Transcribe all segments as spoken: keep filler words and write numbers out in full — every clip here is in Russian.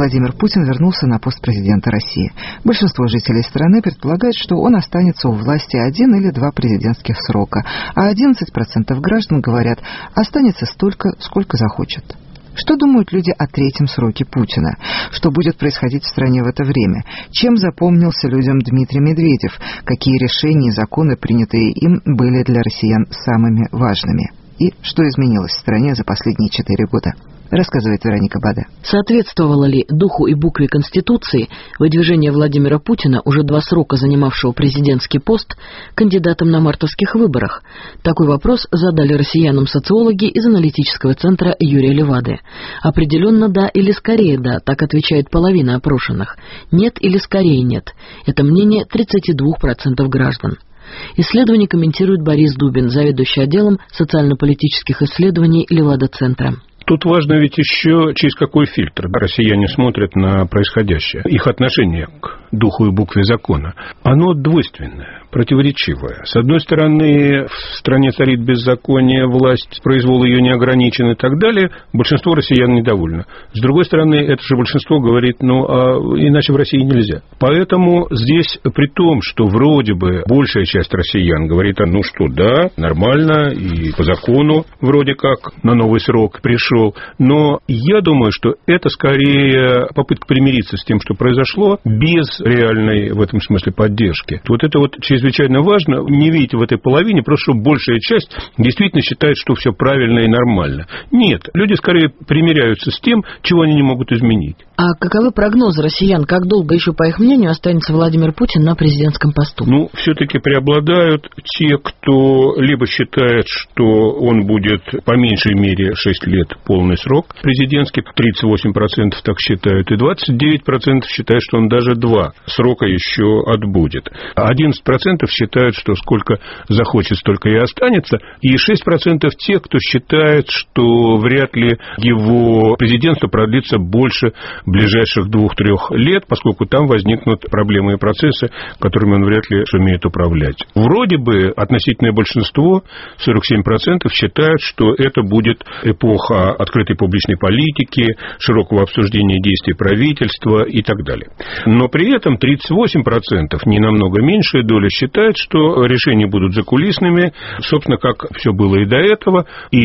Владимир Путин вернулся на пост президента России. Большинство жителей страны предполагает, что он останется у власти один или два президентских срока, а одиннадцать процентов граждан говорят, останется столько, сколько захочет. Что думают люди о третьем сроке Путина? Что будет происходить в стране в это время? Чем запомнился людям Дмитрий Медведев? Какие решения и законы, принятые им, были для россиян самыми важными? И что изменилось в стране за последние четыре года? Рассказывает Вероника Баде. Соответствовало ли духу и букве Конституции выдвижение Владимира Путина, уже два срока занимавшего президентский пост, кандидатом на мартовских выборах? Такой вопрос задали россиянам социологи из аналитического центра Юрия Левады. Определенно да или скорее да, так отвечает половина опрошенных. Нет или скорее нет. Это мнение тридцать два процента граждан. Исследование комментирует Борис Дубин, заведующий отделом социально-политических исследований Левада-центра. Тут важно ведь еще, через какой фильтр россияне смотрят на происходящее. Их отношение к духу и букве закона. Оно двойственное, противоречивое. С одной стороны, в стране царит беззаконие, власть, произвол ее не ограничен и так далее. Большинство россиян недовольно. С другой стороны, это же большинство говорит, ну, а иначе в России нельзя. Поэтому здесь, при том, что вроде бы большая часть россиян говорит, а ну что, да, нормально, и по закону вроде как на новый срок пришел. Но я думаю, что это скорее попытка примириться с тем, что произошло, без реальной в этом смысле поддержки. Вот это вот чрезвычайно важно. Не видите в этой половине, просто что большая часть действительно считает, что все правильно и нормально. Нет, люди скорее примиряются с тем, чего они не могут изменить. А каковы прогнозы россиян? Как долго еще, по их мнению, останется Владимир Путин на президентском посту? Ну, все-таки преобладают те, кто либо считает, что он будет по меньшей мере шесть лет полный срок президентский, тридцать восемь процентов так считают, и двадцать девять процентов считают, что он даже два срока еще отбудет. одиннадцать процентов считают, что сколько захочет, столько и останется, и шесть процентов те, кто считает, что вряд ли его президентство продлится больше ближайших двух-трех лет, поскольку там возникнут проблемы и процессы, которыми он вряд ли сумеет управлять. Вроде бы относительное большинство, сорок семь процентов, считают, что это будет эпоха открытой публичной политики, широкого обсуждения действий правительства и так далее. Но при этом тридцать восемь процентов, не намного меньшая доля, считает, что решения будут закулисными, собственно, как все было и до этого,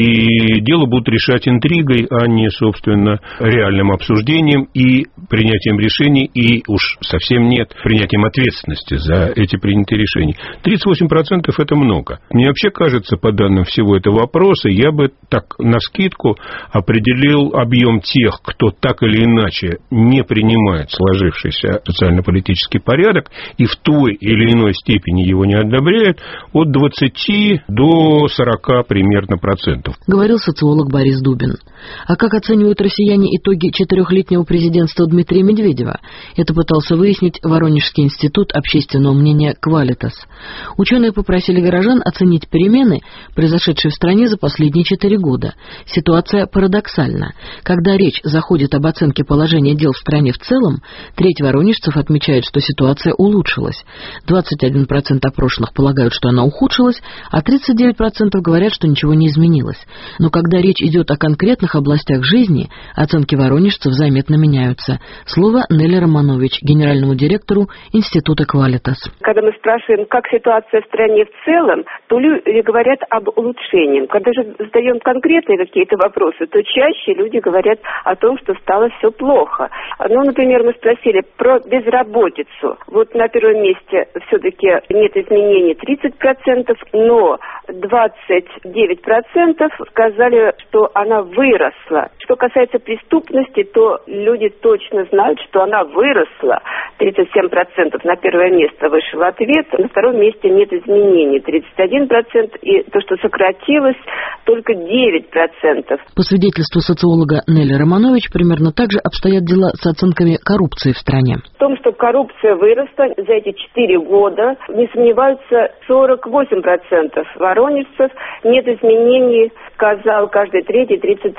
и дело будут решать интригой, а не, собственно, реальным обсуждением и принятием решений, и уж совсем нет принятием ответственности за эти принятые решения. тридцать восемь процентов это много. Мне вообще кажется, по данным всего этого вопроса, я бы так навскидку определил объем тех, кто так или иначе не принимает сложившийся социально-политический порядок и в той или иной степени его не одобряет, от двадцати до сорока примерно процентов. Говорил социолог Борис Дубин. А как оценивают россияне итоги четырехлетнего президентства Дмитрия Медведева? Это пытался выяснить Воронежский институт общественного мнения «Квалитас». Ученые попросили горожан оценить перемены, произошедшие в стране за последние четыре года. Ситуация парадоксальна. Когда речь заходит об оценке положения дел в стране в целом, треть воронежцев отмечает, что ситуация улучшилась. двадцать один процент опрошенных полагают, что она ухудшилась, а тридцать девять процентов говорят, что ничего не изменилось. Но когда речь идет о конкретных областях жизни, оценки воронежцев заметно меняются. Слово Нелли Романович, генеральному директору Института «Квалитас». Когда мы спрашиваем, как ситуация в стране в целом, то люди говорят об улучшении. Когда же задаем конкретные какие-то вопросы, то чаще люди говорят о том, что стало все плохо. Ну, например, мы спросили про безработицу. Вот на первом месте все-таки нет изменений тридцать процентов, но двадцать девять процентов сказали, что она выросла. Что касается преступности, то люди точно знают, что она выросла. тридцать семь процентов на первое место вышел ответ, на втором месте нет изменений. тридцать один процент, и то, что сократилось, только девять процентов. По свидетельству социолога Нелли Романович, примерно так же обстоят дела с оценками коррупции в стране. В том, что коррупция выросла за эти четыре года, не сомневаются сорок восемь процентов воронежцев. Нет изменений, сказал каждый третий, тридцать три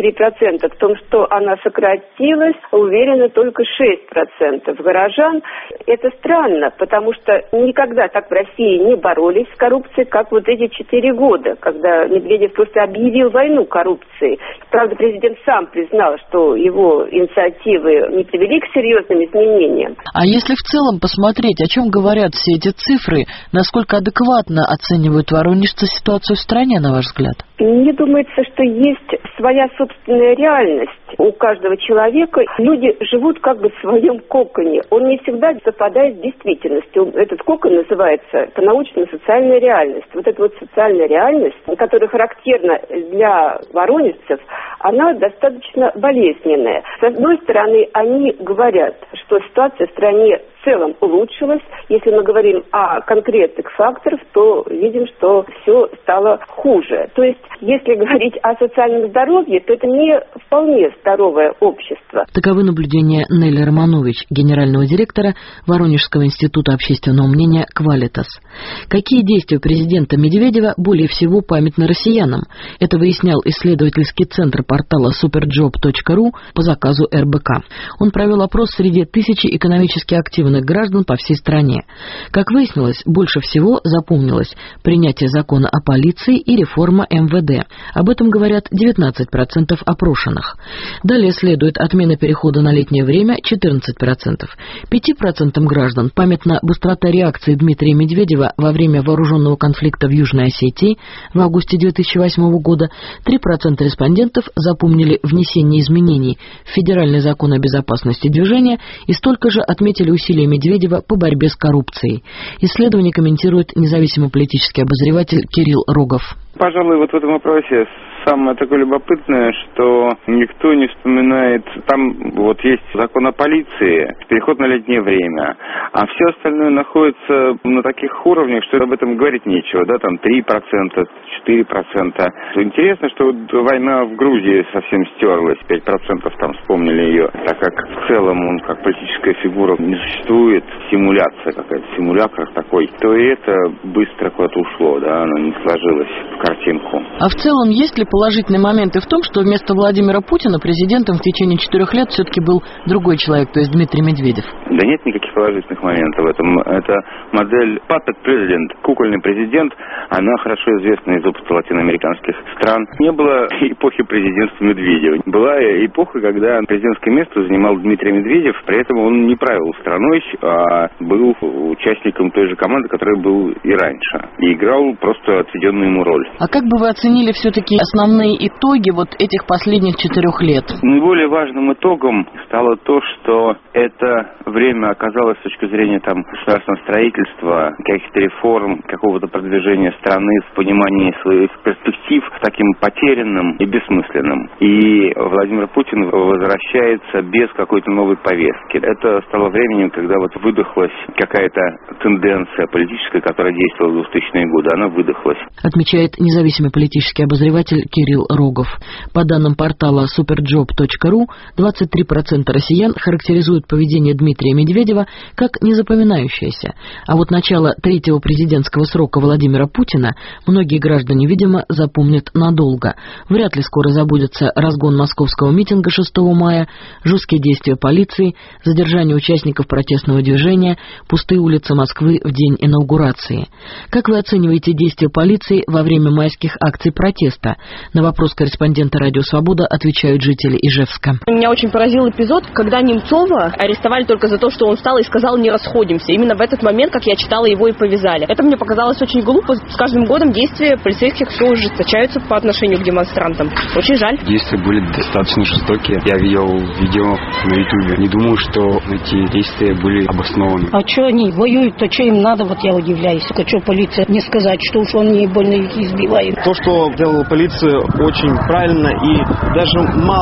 три процента. В том, что она сократилась, уверены только шесть процентов горожан. Это странно, потому что никогда так в России не боролись с коррупцией, как вот эти четыре года, когда Медведев просто объявил войну коррупции. Правда, президент сам признал, что его инициативы не привели к серьезным изменениям. А если в целом посмотреть, о чем говорят все эти цифры, насколько адекватно оценивают воронежцы ситуацию в стране, на ваш взгляд? Мне думается, что есть своя собственная реальность у каждого человека. Люди живут как бы в своем коконе. Он не всегда совпадает с действительностью. Этот кокон называется по-научному социальная реальность. Вот эта вот социальная реальность, которая характерна для воронежцев, она достаточно болезненная. С одной стороны, они говорят, что ситуация в стране в целом улучшилась. Если мы говорим о конкретных факторах, то видим, что все стало хуже. То есть, если говорить о социальном здоровье, то это не вполне здоровое общество. Таковы наблюдения Нелли Романович, генерального директора Воронежского института общественного мнения «Квалитас». Какие действия президента Медведева более всего памятны россиянам? Это выяснял исследовательский центр портала суперджоп точка ру по заказу эр бэ ка. Он провел опрос среди тысячи экономически активных граждан по всей стране. Как выяснилось, больше всего запомнилось принятие закона о полиции и реформа эм вэ дэ. Об этом говорят девятнадцать процентов опрошенных. Далее следует отмена перехода на летнее время четырнадцать процентов. пяти процентам граждан памятна быстрота реакции Дмитрия Медведева во время вооруженного конфликта в Южной Осетии в августе две тысячи восьмого года. три процента респондентов запомнили внесение изменений в Федеральный закон о безопасности движения и столько же отметили усилия Медведева по борьбе с коррупцией. Исследование комментирует независимый политический обозреватель Кирилл Рогов. Пожалуй, вот в этом вопросе самое такое любопытное, что никто не вспоминает, там вот есть закон о полиции, переход на летнее время, а все остальное находится на таких уровнях, что об этом говорить нечего, да, там три процента, четыре процента. Интересно, что вот война в Грузии совсем стерлась, пять процентов там вспомнили ее, так как в целом он как политическая фигура не существует, симуляция какая-то, симулякр такой, то и это быстро куда-то ушло, да, оно не сложилось в картинку. А в целом есть ли положительные моменты в том, что вместо Владимира Путина президентом в течение четырех лет все-таки был другой человек, то есть Дмитрий Медведев? Да нет никаких положительных моментов в этом. Это модель puppet президент, кукольный президент. Она хорошо известна из опыта латиноамериканских стран. Не было эпохи президентства Медведева. Была эпоха, когда президентское место занимал Дмитрий Медведев, при этом он не правил страной, а был участником той же команды, которая был и раньше. И играл просто отведенную ему роль. А как бы вы оценили все-таки основные итоги вот этих последних четырех лет? Наиболее важным итогом стало то, что это время оказалось с точки зрения там государственного строительства, каких-то реформ, какого-то продвижения страны в понимании своих перспектив таким потерянным и бессмысленным. И Владимир Путин возвращается без какой-то новой повестки. Это стало временем, когда вот выдохлась какая-то тенденция политическая, которая действовала в двухтысячные годы, она выдохлась. Отмечает независимый политический обозреватель Кирилл Рогов. По данным портала суперджоп точка ру, двадцать три процента россиян характеризуют поведение Дмитрия Медведева как незапоминающееся. А вот начало третьего президентского срока Владимира Путина многие граждане, видимо, запомнят надолго. Вряд ли скоро забудется разгон московского митинга шестого мая, жесткие действия полиции, задержание участников протестного движения, пустые улицы Москвы в день инаугурации. Как вы оцениваете действия полиции во время майских акций протеста? На вопрос корреспондента «Радио Свобода» отвечают жители Ижевска. Меня очень поразил эпизод, когда Немцова арестовали только за то, что он встал и сказал «не расходимся». Именно в этот момент, как я читала, его и повязали. Это мне показалось очень глупо. С каждым годом действия полицейских все ужесточаются по отношению к демонстрантам. Очень жаль. Действия были достаточно жестокие. Я видел видео на ютубе. Не думаю, что эти действия были обоснованы. А что они воюют-то, что им надо, вот я удивляюсь. Только что полиция не сказать, что уж он не больно их избивает. То, что делала полиция, очень правильно, и даже мало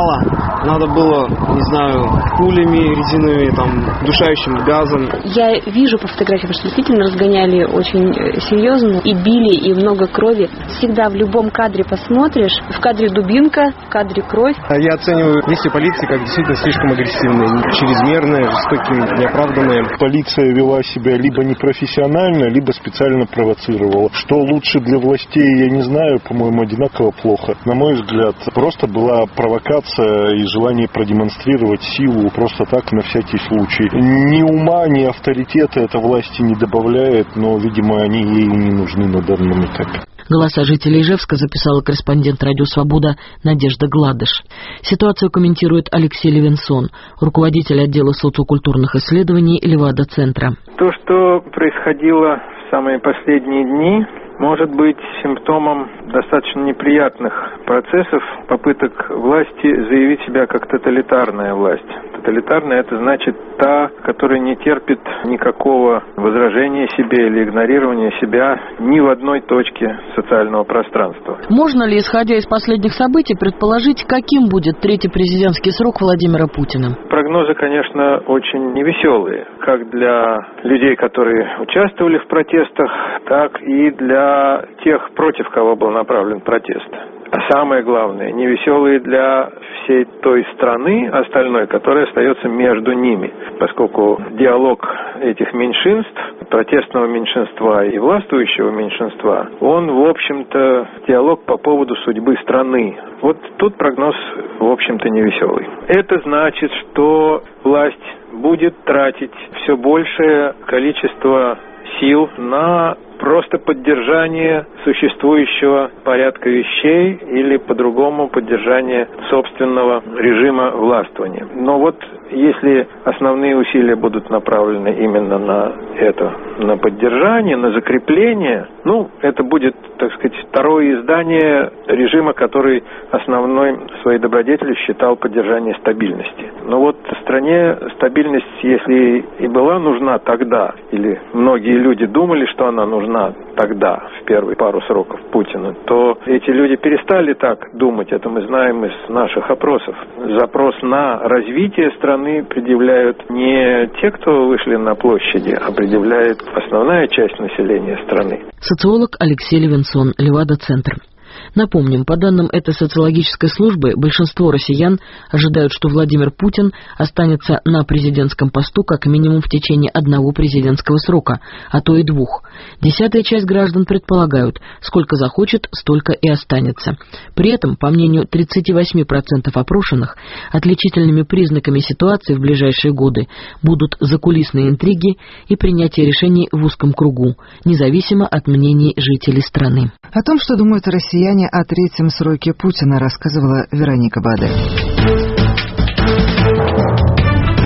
Надо было, не знаю, пулями резиновыми, там, душающим газом. Я вижу по фотографиям, что действительно разгоняли очень серьезно, и били, и много крови. Всегда в любом кадре посмотришь, в кадре дубинка, в кадре кровь. Я оцениваю действия полиции как действительно слишком агрессивные, чрезмерные, жестокие, неоправданные. Полиция вела себя либо непрофессионально, либо специально провоцировала. Что лучше для властей, я не знаю, по-моему, одинаково плохо. На мой взгляд, просто была провокация и желание продемонстрировать силу просто так, на всякий случай. Ни ума, ни авторитета это власти не добавляет, но, видимо, они ей не нужны на данном этапе. Голоса жителей Ижевска записала корреспондент «Радио Свобода» Надежда Гладыш. Ситуацию комментирует Алексей Левинсон, руководитель отдела социокультурных исследований Левада-центра. То, что происходило в самые последние дни, может быть симптомом достаточно неприятных процессов, попыток власти заявить себя как тоталитарная власть. Тоталитарная – это значит та, которая не терпит никакого возражения себе или игнорирования себя ни в одной точке социального пространства. Можно ли, исходя из последних событий, предположить, каким будет третий президентский срок Владимира Путина? Прогнозы, конечно, очень невеселые, как для людей, которые участвовали в протестах, так и для тех, против кого был направлен протест. А самое главное, невеселые для всей той страны остальной, которая остается между ними, поскольку диалог этих меньшинств, протестного меньшинства и властвующего меньшинства, он, в общем-то, диалог по поводу судьбы страны. Вот тут прогноз, в общем-то, невеселый. Это значит, что власть будет тратить все большее количество сил на просто поддержание существующего порядка вещей или, по-другому, поддержание собственного режима властвования. Но вот если основные усилия будут направлены именно на это, на поддержание, на закрепление, ну, это будет, так сказать, второе издание режима, который основной своей добродетелью считал поддержание стабильности. Но вот в стране стабильность, если и была нужна тогда, или многие люди думали, что она нужна тогда, в первые пару сроков Путина, то эти люди перестали так думать, это мы знаем из наших опросов. Запрос на развитие страны предъявляют не те, кто вышли на площади, а предъявляет основная часть населения страны. Социолог Алексей Левинсон, Левада-центр. Напомним, по данным этой социологической службы, большинство россиян ожидают, что Владимир Путин останется на президентском посту как минимум в течение одного президентского срока, а то и двух. Десятая часть граждан предполагают, сколько захочет, столько и останется. При этом, по мнению тридцать восемь процентов опрошенных, отличительными признаками ситуации в ближайшие годы будут закулисные интриги и принятие решений в узком кругу, независимо от мнений жителей страны. О том, что думают россияне о третьем сроке Путина, рассказывала Вероника Баде.